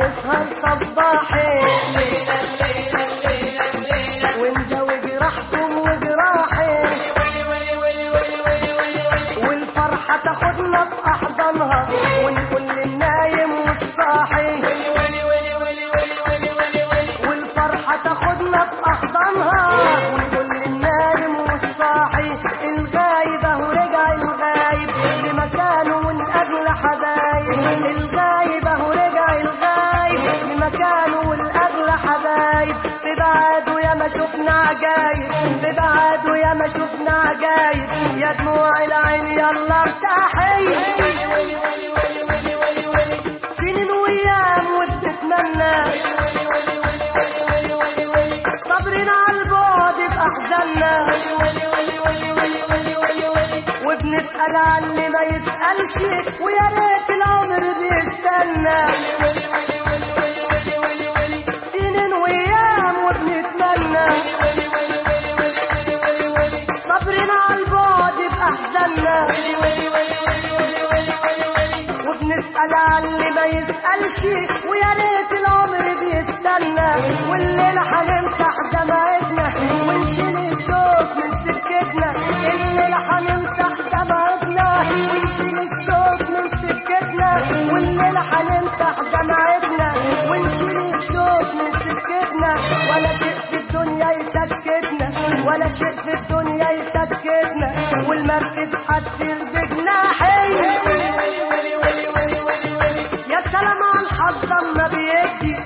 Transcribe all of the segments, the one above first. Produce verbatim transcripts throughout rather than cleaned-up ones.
هنسهر صباحين ونداوي جراحكم وجراحين والفرحة تاخدنا في أحضانها ونقول للنايم والصاحي والفرحة تاخدنا في أحضانها ونقول للنايم والصاحي الغايب اهو رجع الغايب لمكانه من أجل حبايب الغايب اهو رجع الغايب لمكانه من أجل حبايب في بعاده يا ما شفنا عجايب في بعاده يا ما شفنا عجايب يا دموع العين يلا ارتاحي سنين وايام وبنتمنى صبرنا على البعد بأحزاننا وبنسأل عن اللي ما يسألش ويا ريت العمر بيستنى سنين وايام وبنتمنى صبرنا على البعد بأحزاننا وبنسأل عن اللي ما يسألش ويا ريت العمر بيستنى والليلة هنمسح دمعتنا ونشيل الشوق من سكتنا الليلة هنمسح دمعتنا ونشيل الشوق من سكتنا والليلة هنمسح دمعتنا ونشيل الشوق من سكتنا ولا شيء في الدنيا يسكتنا ولا شيء في الدنيا يسكتنا والمركب هتسير بجناحين يا سلام على الحظ اما بيدي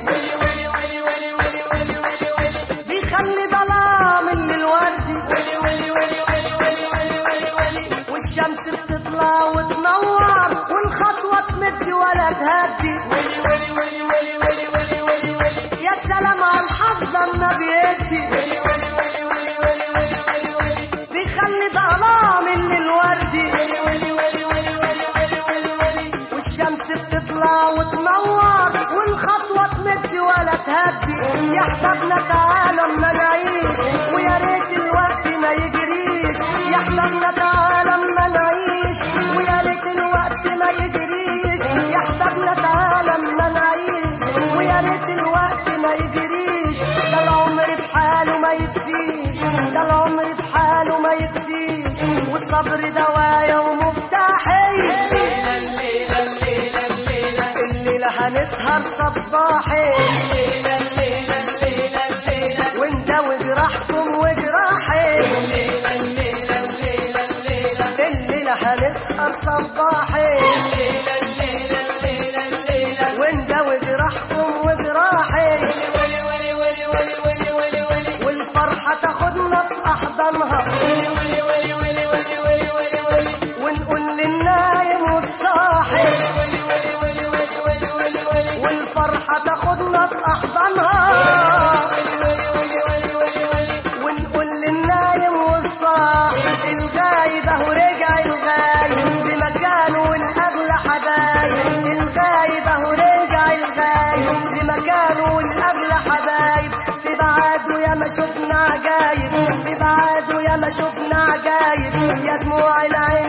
بيخلي ظلام اللي الوردي والشمس بتطلع وتنور والخطوة تمد ولا تهدي يا سلام على الحظ اما بيدي بيخلي ظلام اللي الوردي والشمس بتطلع وتنور والخطوة تمد ولا تهدي يا احبابنا تعالى اما نعيش ويا ريت الوقت ما يجريش يا احبابنا تعالى اما نعيش ويا ريت الوقت ما يجريش يا احبابنا تعالى اما نعيش ويا ريت الوقت ما يجريش ده العمر بحاله ما يكفيش ده العمر بحاله ما يكفيش والصبر دوايا ومفتاحي هنسهر صباحين ونداوي جراحكم وجراحين الليلة هنسهر صباحين ونداوي جراحكم وجراحين والفرحة تاخدنا في أحضانها ونقول للنايم والصاحي والفرحة تاخدنا في أحضانها ونقول للنايم والصاحي الغايب اهو رجع الغايب بمكانه الأغلى حبايب الغايب اهو رجع الغايب بمكانه الأغلى حبايب في بعاده يا ما شفنا عجايب في بعاده يا ما شفنا عجايب يا دموع العين